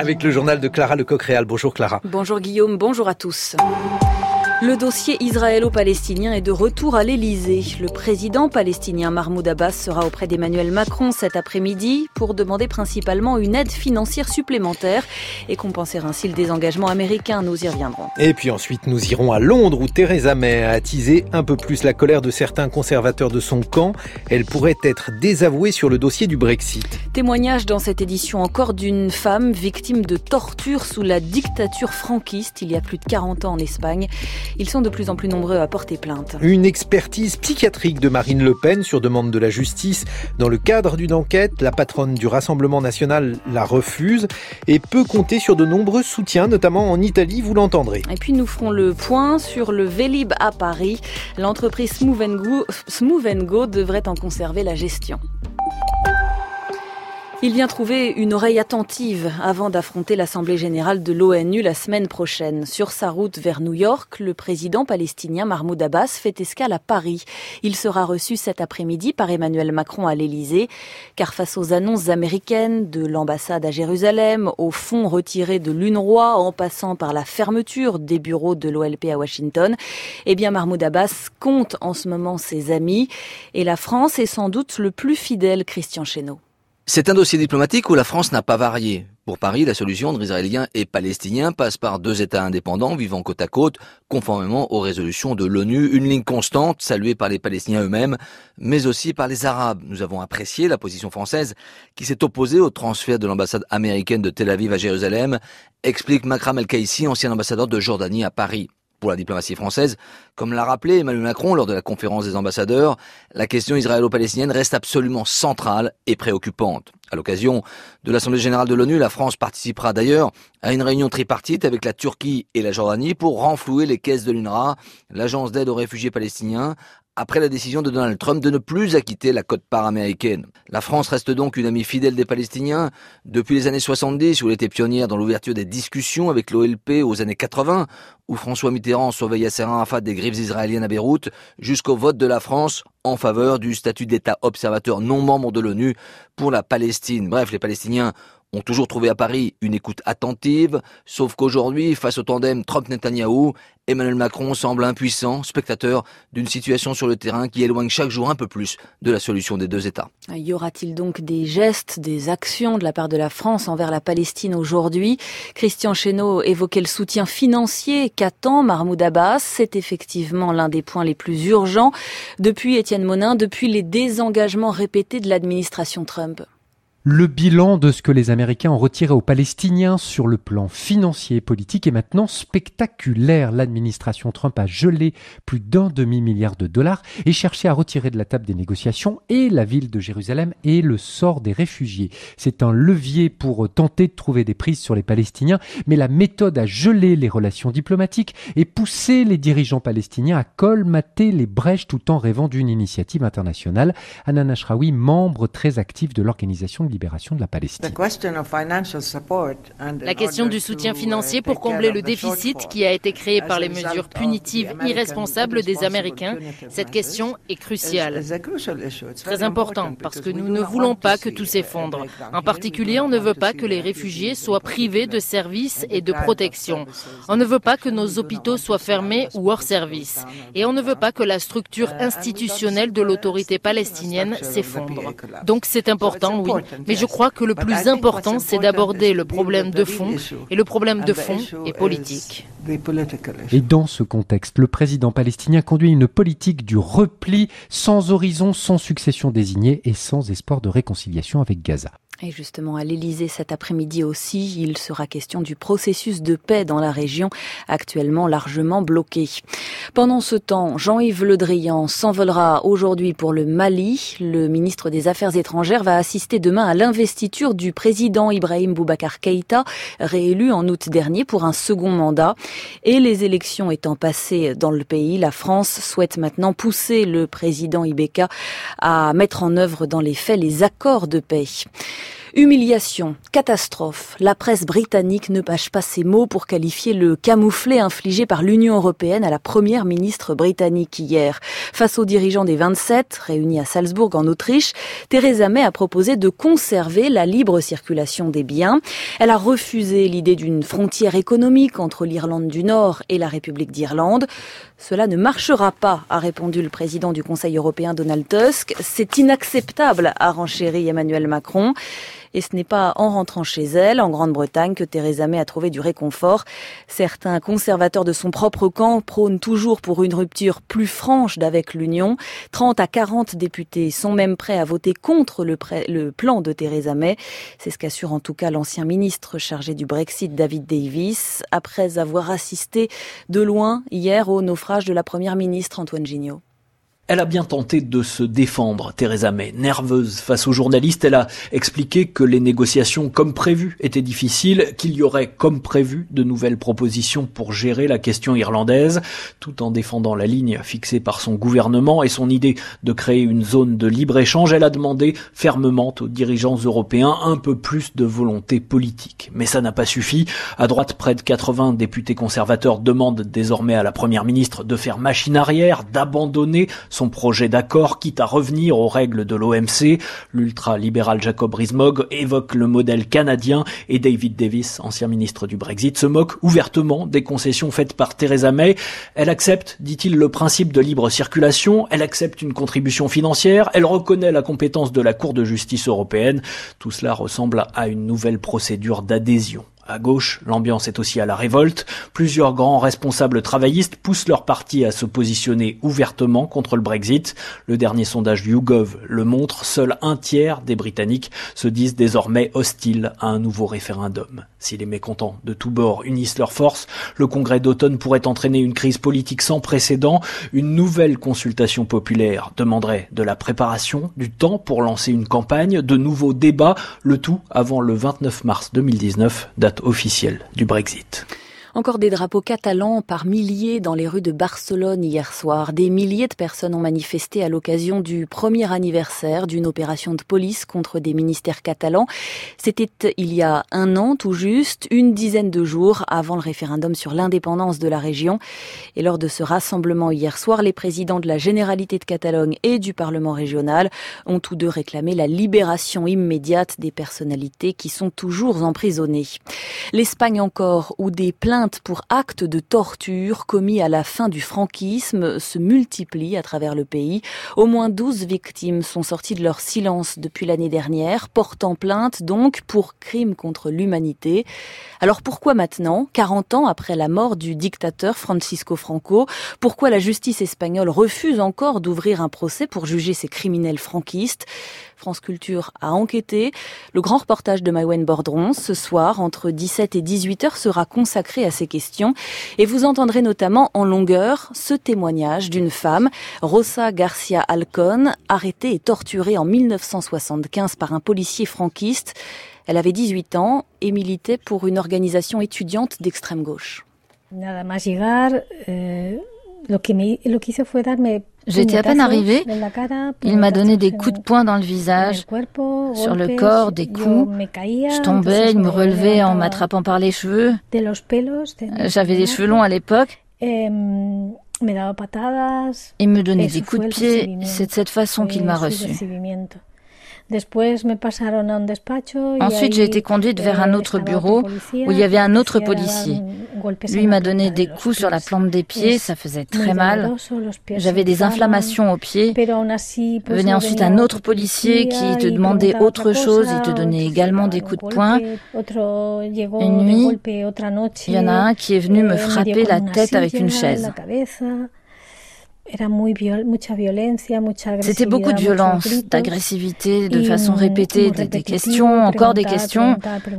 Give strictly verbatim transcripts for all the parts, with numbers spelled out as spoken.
Avec le journal de Clara Lecoq-Réal. Bonjour Clara. Bonjour Guillaume, bonjour à tous. Le dossier israélo-palestinien est de retour à l'Elysée. Le président palestinien Mahmoud Abbas sera auprès d'Emmanuel Macron cet après-midi pour demander principalement une aide financière supplémentaire et compenser ainsi le désengagement américain. Nous y reviendrons. Et puis ensuite, nous irons à Londres où Theresa May a attisé un peu plus la colère de certains conservateurs de son camp. Elle pourrait être désavouée sur le dossier du Brexit. Témoignage dans cette édition encore d'une femme victime de torture sous la dictature franquiste il y a plus de quarante ans en Espagne. Ils sont de plus en plus nombreux à porter plainte. Une expertise psychiatrique de Marine Le Pen sur demande de la justice. Dans le cadre d'une enquête, la patronne du Rassemblement national la refuse et peut compter sur de nombreux soutiens, notamment en Italie, vous l'entendrez. Et puis nous ferons le point sur le Vélib à Paris. L'entreprise Smooth and Go, Smooth and Go devrait en conserver la gestion. Il vient trouver une oreille attentive avant d'affronter l'Assemblée générale de l'ONU la semaine prochaine. Sur sa route vers New York, le président palestinien Mahmoud Abbas fait escale à Paris. Il sera reçu cet après-midi par Emmanuel Macron à l'Elysée, car face aux annonces américaines de l'ambassade à Jérusalem, aux fonds retirés de l'UNRWA, en passant par la fermeture des bureaux de l'O L P à Washington, eh bien Mahmoud Abbas compte en ce moment ses amis et la France est sans doute le plus fidèle, Christian Chesneau. C'est un dossier diplomatique où la France n'a pas varié. Pour Paris, la solution entre Israéliens et Palestiniens passe par deux États indépendants vivant côte à côte, conformément aux résolutions de l'ONU, une ligne constante saluée par les Palestiniens eux-mêmes, mais aussi par les Arabes. Nous avons apprécié la position française qui s'est opposée au transfert de l'ambassade américaine de Tel Aviv à Jérusalem, explique Makram El-Kaïssi, ancien ambassadeur de Jordanie à Paris. Pour la diplomatie française, comme l'a rappelé Emmanuel Macron lors de la conférence des ambassadeurs, la question israélo-palestinienne reste absolument centrale et préoccupante. À l'occasion de l'Assemblée générale de l'ONU, la France participera d'ailleurs à une réunion tripartite avec la Turquie et la Jordanie pour renflouer les caisses de l'UNRWA, l'agence d'aide aux réfugiés palestiniens, après la décision de Donald Trump de ne plus acquitter la quote-part américaine. La France reste donc une amie fidèle des Palestiniens. Depuis les années soixante-dix, où elle était pionnière dans l'ouverture des discussions avec l'O L P aux années quatre-vingts, où François Mitterrand surveillait Yasser Arafat des griffes israéliennes à Beyrouth, jusqu'au vote de la France en faveur du statut d'État observateur non membre de l'ONU pour la Palestine. Bref, les Palestiniens ont toujours trouvé à Paris une écoute attentive, sauf qu'aujourd'hui, face au tandem Trump-Netanyahou, Emmanuel Macron semble impuissant, spectateur d'une situation sur le terrain qui éloigne chaque jour un peu plus de la solution des deux États. Y aura-t-il donc des gestes, des actions de la part de la France envers la Palestine aujourd'hui ? Christian Chesneau évoquait le soutien financier qu'attend Mahmoud Abbas. C'est effectivement l'un des points les plus urgents depuis Étienne Monin, depuis les désengagements répétés de l'administration Trump. Le bilan de ce que les Américains ont retiré aux Palestiniens sur le plan financier et politique est maintenant spectaculaire. L'administration Trump a gelé plus d'un demi-milliard de dollars et cherché à retirer de la table des négociations et la ville de Jérusalem et le sort des réfugiés. C'est un levier pour tenter de trouver des prises sur les Palestiniens, mais la méthode a gelé les relations diplomatiques et poussé les dirigeants palestiniens à colmater les brèches tout en rêvant d'une initiative internationale. Hanan Ashraoui, membre très actif de l'organisation de libération de la Palestine. La question du soutien financier pour combler le déficit qui a été créé par les mesures punitives irresponsables des Américains, cette question est cruciale. Très important parce que nous ne voulons pas que tout s'effondre. En particulier, on ne veut pas que les réfugiés soient privés de services et de protection. On ne veut pas que nos hôpitaux soient fermés ou hors service. Et on ne veut pas que la structure institutionnelle de l'autorité palestinienne s'effondre. Donc c'est important, oui. Mais je crois que le plus important, c'est d'aborder le problème de fond, et le problème de fond est politique. Et dans ce contexte, le président palestinien conduit une politique du repli, sans horizon, sans succession désignée et sans espoir de réconciliation avec Gaza. Et justement, à l'Elysée cet après-midi aussi, il sera question du processus de paix dans la région, actuellement largement bloqué. Pendant ce temps, Jean-Yves Le Drian s'envolera aujourd'hui pour le Mali. Le ministre des Affaires étrangères va assister demain à l'investiture du président Ibrahim Boubacar Keïta, réélu en août dernier pour un second mandat. Et les élections étant passées dans le pays, la France souhaite maintenant pousser le président I B K à mettre en œuvre dans les faits les accords de paix. Humiliation, catastrophe. La presse britannique ne pâche pas ses mots pour qualifier le camouflet infligé par l'Union européenne à la première ministre britannique hier. Face aux dirigeants des vingt-sept, réunis à Salzbourg en Autriche, Theresa May a proposé de conserver la libre circulation des biens. Elle a refusé l'idée d'une frontière économique entre l'Irlande du Nord et la République d'Irlande. Cela ne marchera pas, a répondu le président du Conseil européen Donald Tusk. C'est inacceptable, a renchéri Emmanuel Macron. Et ce n'est pas en rentrant chez elle, en Grande-Bretagne, que Theresa May a trouvé du réconfort. Certains conservateurs de son propre camp prônent toujours pour une rupture plus franche d'avec l'Union. trente à quarante députés sont même prêts à voter contre le, pré- le plan de Theresa May. C'est ce qu'assure en tout cas l'ancien ministre chargé du Brexit, David Davis, après avoir assisté de loin hier au naufrage de la première ministre Antoine Gignot. Elle a bien tenté de se défendre, Theresa May. Nerveuse face aux journalistes, elle a expliqué que les négociations comme prévu étaient difficiles, qu'il y aurait comme prévu de nouvelles propositions pour gérer la question irlandaise, tout en défendant la ligne fixée par son gouvernement et son idée de créer une zone de libre-échange. Elle a demandé fermement aux dirigeants européens un peu plus de volonté politique. Mais ça n'a pas suffi. À droite, près de quatre-vingts députés conservateurs demandent désormais à la première ministre de faire machine arrière, d'abandonner son projet d'accord, quitte à revenir aux règles de l'O M C. L'ultra-libéral Jacob Rees-Mogg évoque le modèle canadien et David Davis, ancien ministre du Brexit, se moque ouvertement des concessions faites par Theresa May. Elle accepte, dit-il, le principe de libre circulation, elle accepte une contribution financière, elle reconnaît la compétence de la Cour de justice européenne. Tout cela ressemble à une nouvelle procédure d'adhésion. À gauche, l'ambiance est aussi à la révolte. Plusieurs grands responsables travaillistes poussent leur parti à se positionner ouvertement contre le Brexit. Le dernier sondage YouGov le montre, seul un tiers des Britanniques se disent désormais hostiles à un nouveau référendum. Si les mécontents de tous bords unissent leurs forces, le congrès d'automne pourrait entraîner une crise politique sans précédent. Une nouvelle consultation populaire demanderait de la préparation, du temps pour lancer une campagne, de nouveaux débats, le tout avant le vingt-neuf mars deux mille dix-neuf, date officielle du Brexit. Encore des drapeaux catalans par milliers dans les rues de Barcelone hier soir. Des milliers de personnes ont manifesté à l'occasion du premier anniversaire d'une opération de police contre des ministères catalans. C'était il y a un an tout juste, une dizaine de jours avant le référendum sur l'indépendance de la région. Et lors de ce rassemblement hier soir, les présidents de la Généralité de Catalogne et du Parlement régional ont tous deux réclamé la libération immédiate des personnalités qui sont toujours emprisonnées. L'Espagne encore, où des plaintes pour actes de torture commis à la fin du franquisme se multiplient à travers le pays. Au moins douze victimes sont sorties de leur silence depuis l'année dernière, portant plainte donc pour crimes contre l'humanité. Alors pourquoi maintenant, quarante ans après la mort du dictateur Francisco Franco, pourquoi la justice espagnole refuse encore d'ouvrir un procès pour juger ces criminels franquistes ? France Culture a enquêté. Le grand reportage de Maïwen Bordron, ce soir, entre dix-sept et dix-huit heures, sera consacré à ces questions. Et vous entendrez notamment en longueur ce témoignage d'une femme, Rosa Garcia Alcón, arrêtée et torturée en mille neuf cent soixante-quinze par un policier franquiste. Elle avait dix-huit ans et militait pour une organisation étudiante d'extrême gauche. Nada más llegar, eh, lo que me, lo que hizo fue darme J'étais à peine arrivée, il m'a donné des coups de poing dans le visage, sur le corps, des coups. Je tombais, il me relevait en m'attrapant par les cheveux. J'avais des cheveux longs à l'époque. Il me donnait des coups de pied, c'est de cette façon qu'il m'a reçue. Ensuite, j'ai été conduite vers un autre bureau où il y avait un autre policier. Lui m'a donné des coups sur la plante des pieds, ça faisait très mal. J'avais des inflammations aux pieds. Venait ensuite un autre policier qui te demandait autre chose, il te donnait également des coups de poing. Une nuit, il y en a un qui est venu me frapper la tête avec une chaise. C'était beaucoup de violence, d'agressivité, de façon répétée, des, des questions, encore des questions.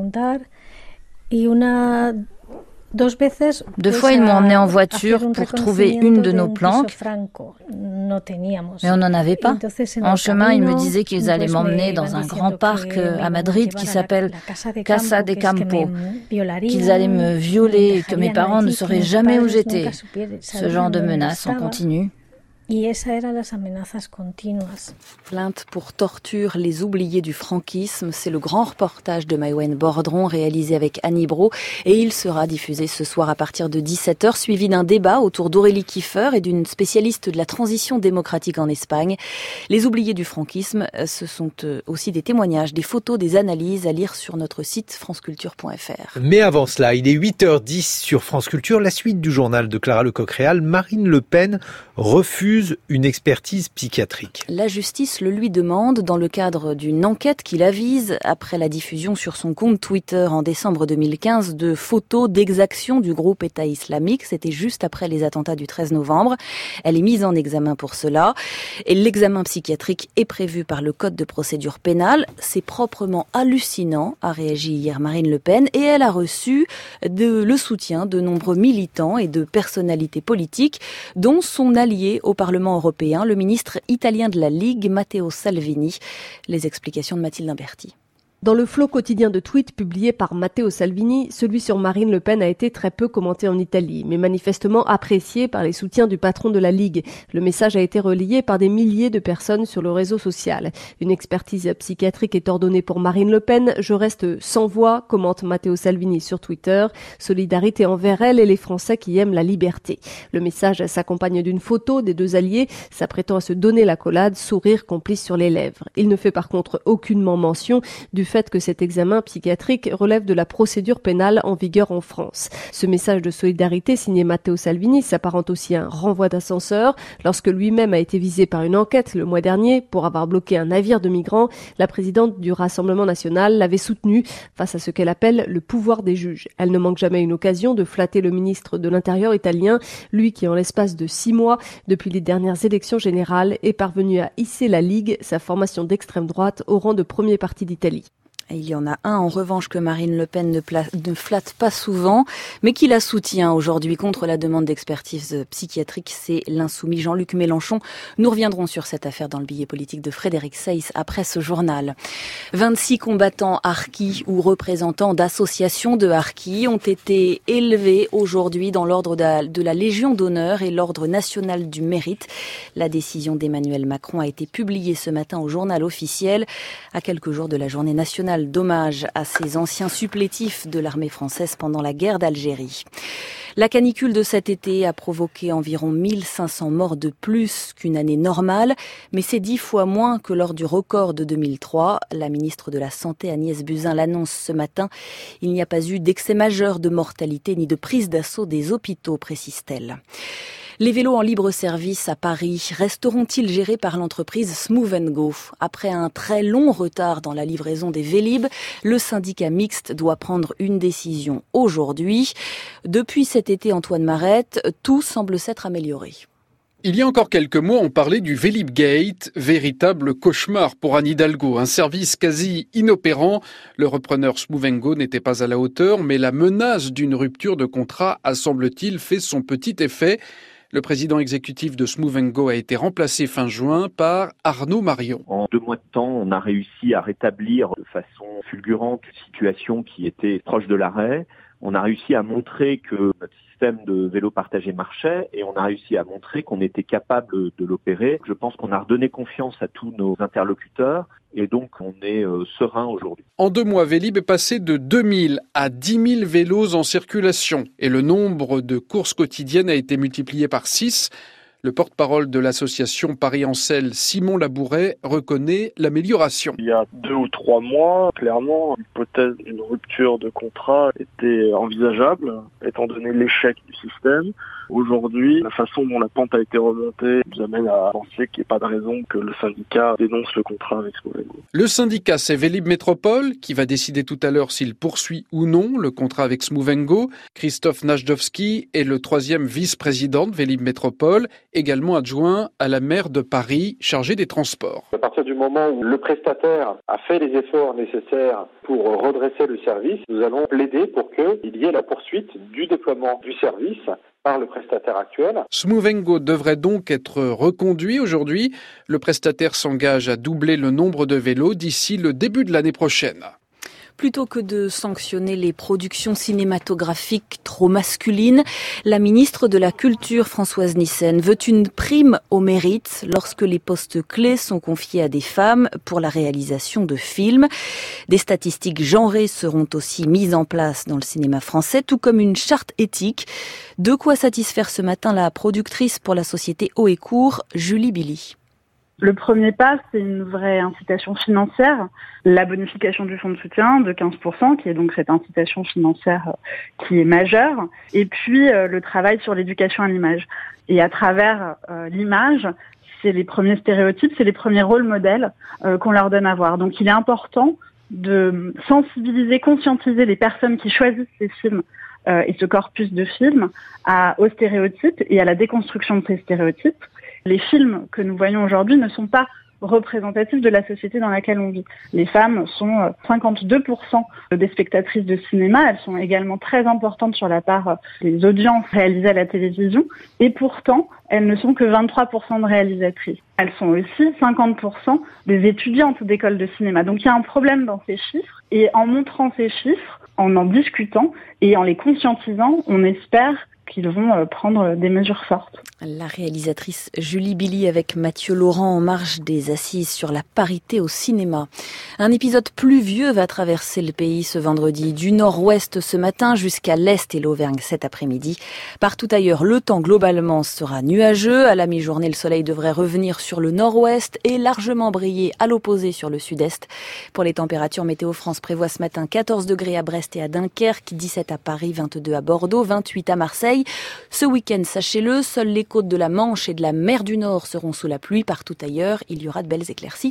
Deux fois, ils m'ont emmené en voiture pour trouver une de nos planques, mais on n'en avait pas. En chemin, ils me disaient qu'ils allaient m'emmener dans un grand parc à Madrid qui s'appelle Casa de Campo, qu'ils allaient me violer et que mes parents ne sauraient jamais où j'étais. Ce genre de menaces en continu. Plainte pour torture, les oubliés du franquisme, c'est le grand reportage de Maïwenn Bordron réalisé avec Annie Brault et il sera diffusé ce soir à partir de dix-sept heures, suivi d'un débat autour d'Aurélie Kiefer et d'une spécialiste de la transition démocratique en Espagne. Les oubliés du franquisme, ce sont aussi des témoignages, des photos, des analyses à lire sur notre site franceculture point f r. Mais avant cela, il est huit heures dix sur France Culture, la suite du journal de Clara Lecoq-Réal. Marine Le Pen refuse une expertise psychiatrique. La justice le lui demande dans le cadre d'une enquête qui la vise après la diffusion sur son compte Twitter en décembre deux mille quinze de photos d'exactions du groupe État islamique. C'était juste après les attentats du treize novembre. Elle est mise en examen pour cela et l'examen psychiatrique est prévu par le Code de procédure pénale. C'est proprement hallucinant, a réagi hier Marine Le Pen et elle a reçu de, le soutien de nombreux militants et de personnalités politiques, dont son allié au Parlement européen, le ministre italien de la Ligue, Matteo Salvini. Les explications de Mathilde Imberti. Dans le flot quotidien de tweets publié par Matteo Salvini, celui sur Marine Le Pen a été très peu commenté en Italie, mais manifestement apprécié par les soutiens du patron de la Ligue. Le message a été relayé par des milliers de personnes sur le réseau social. Une expertise psychiatrique est ordonnée pour Marine Le Pen. Je reste sans voix, commente Matteo Salvini sur Twitter. Solidarité envers elle et les Français qui aiment la liberté. Le message s'accompagne d'une photo des deux alliés s'apprêtant à se donner l'accolade, sourire complice sur les lèvres. Il ne fait par contre aucunement mention du fait que cet examen psychiatrique relève de la procédure pénale en vigueur en France. Ce message de solidarité signé Matteo Salvini s'apparente aussi à un renvoi d'ascenseur. Lorsque lui-même a été visé par une enquête le mois dernier pour avoir bloqué un navire de migrants, la présidente du Rassemblement national l'avait soutenu face à ce qu'elle appelle le pouvoir des juges. Elle ne manque jamais une occasion de flatter le ministre de l'Intérieur italien, lui qui en l'espace de six mois, depuis les dernières élections générales, est parvenu à hisser la Ligue, sa formation d'extrême droite, au rang de premier parti d'Italie. Il y en a un, en revanche, que Marine Le Pen ne, pla- ne flatte pas souvent, mais qui la soutient aujourd'hui contre la demande d'expertise psychiatrique. C'est l'insoumis Jean-Luc Mélenchon. Nous reviendrons sur cette affaire dans le billet politique de Frédéric Seyss après ce journal. vingt-six combattants harkis ou représentants d'associations de harkis ont été élevés aujourd'hui dans l'ordre de la, de la Légion d'honneur et l'ordre national du mérite. La décision d'Emmanuel Macron a été publiée ce matin au journal officiel, à quelques jours de la journée nationale d'hommage à ces anciens supplétifs de l'armée française pendant la guerre d'Algérie. La canicule de cet été a provoqué environ mille cinq cents morts de plus qu'une année normale, mais c'est dix fois moins que lors du record de deux mille trois. La ministre de la Santé, Agnès Buzyn, l'annonce ce matin. Il n'y a pas eu d'excès majeur de mortalité ni de prise d'assaut des hôpitaux, précise-t-elle. Les vélos en libre service à Paris resteront-ils gérés par l'entreprise Smooth and Go ? Après un très long retard dans la livraison des Vélib, le syndicat mixte doit prendre une décision aujourd'hui. Depuis cet été, Antoine Marette, tout semble s'être amélioré. Il y a encore quelques mois, on parlait du Vélib-Gate, véritable cauchemar pour Anne Hidalgo. Un service quasi inopérant. Le repreneur Smooth and Go n'était pas à la hauteur, mais la menace d'une rupture de contrat a, semble-t-il, fait son petit effet. Le président exécutif de Smooth and Go a été remplacé fin juin par Arnaud Marion. En deux mois de temps, on a réussi à rétablir de façon fulgurante une situation qui était proche de l'arrêt. On a réussi à montrer que notre système de vélo partagé marchait et on a réussi à montrer qu'on était capable de l'opérer. Je pense qu'on a redonné confiance à tous nos interlocuteurs et donc on est euh, serein aujourd'hui. En deux mois, Vélib est passé de deux mille à dix mille vélos en circulation et le nombre de courses quotidiennes a été multiplié par six. Le porte-parole de l'association Paris-Ancel, Simon Labouret, reconnaît l'amélioration. Il y a deux ou trois mois, clairement, l'hypothèse d'une rupture de contrat était envisageable, étant donné l'échec du système. Aujourd'hui, la façon dont la pente a été remontée nous amène à penser qu'il n'y a pas de raison que le syndicat dénonce le contrat avec Smooth and Go. Le syndicat, c'est Vélib Métropole, qui va décider tout à l'heure s'il poursuit ou non le contrat avec Smooth and Go. Christophe Najdowski est le troisième vice-président de Vélib Métropole, également adjoint à la maire de Paris, chargé des transports. À partir du moment où le prestataire a fait les efforts nécessaires pour redresser le service, nous allons plaider pour qu'il y ait la poursuite du déploiement du service par le prestataire actuel. Smooth and Go devrait donc être reconduit aujourd'hui. Le prestataire s'engage à doubler le nombre de vélos d'ici le début de l'année prochaine. Plutôt que de sanctionner les productions cinématographiques trop masculines, la ministre de la Culture, Françoise Nyssen, veut une prime au mérite lorsque les postes clés sont confiés à des femmes pour la réalisation de films. Des statistiques genrées seront aussi mises en place dans le cinéma français, tout comme une charte éthique. De quoi satisfaire ce matin la productrice pour la société Haut et Court, Julie Billy. Le premier pas, c'est une vraie incitation financière, la bonification du fonds de soutien de quinze pour cent, qui est donc cette incitation financière qui est majeure, et puis euh, le travail sur l'éducation à l'image. Et à travers euh, l'image, c'est les premiers stéréotypes, c'est les premiers rôles modèles euh, qu'on leur donne à voir. Donc il est important de sensibiliser, conscientiser les personnes qui choisissent ces films euh, et ce corpus de films à, aux stéréotypes et à la déconstruction de ces stéréotypes. Les films que nous voyons aujourd'hui ne sont pas représentatifs de la société dans laquelle on vit. Les femmes sont cinquante-deux pour cent des spectatrices de cinéma. Elles sont également très importantes sur la part des audiences réalisées à la télévision. Et pourtant, elles ne sont que vingt-trois pour cent de réalisatrices. Elles sont aussi cinquante pour cent des étudiantes d'écoles de cinéma. Donc il y a un problème dans ces chiffres. Et en montrant ces chiffres, en en discutant et en les conscientisant, on espère qu'ils vont prendre des mesures fortes. La réalisatrice Julie Billy avec Mathieu Laurent en marge des assises sur la parité au cinéma. Un épisode pluvieux va traverser le pays ce vendredi, du nord-ouest ce matin jusqu'à l'est et l'Auvergne cet après-midi. Partout ailleurs, le temps globalement sera nuageux. À la mi-journée, le soleil devrait revenir sur le nord-ouest et largement briller à l'opposé sur le sud-est. Pour les températures, Météo France prévoit ce matin quatorze degrés à Brest et à Dunkerque, dix-sept à Paris, vingt-deux à Bordeaux, vingt-huit à Marseille. Ce week-end, sachez-le, seuls les côtes de la Manche et de la mer du Nord seront sous la pluie. Partout ailleurs, il y aura de belles éclaircies.